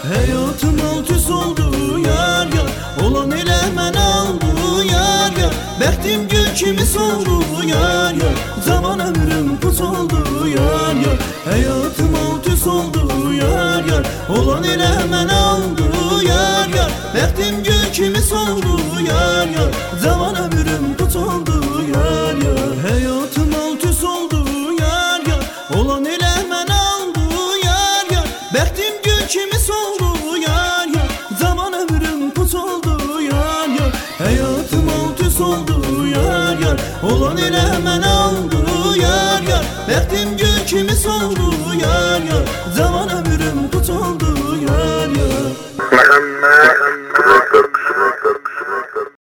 Hayatım alt üst oldu yar yar, olan elə mənə aldı yar yar. Bəxtim gül kimi soldu yar yar, zaman ömrüm pus oldu yar yar. Hayatım alt üst oldu yar yar, olan elə mənə aldı yar yar. Bəxtim gül kimi soldu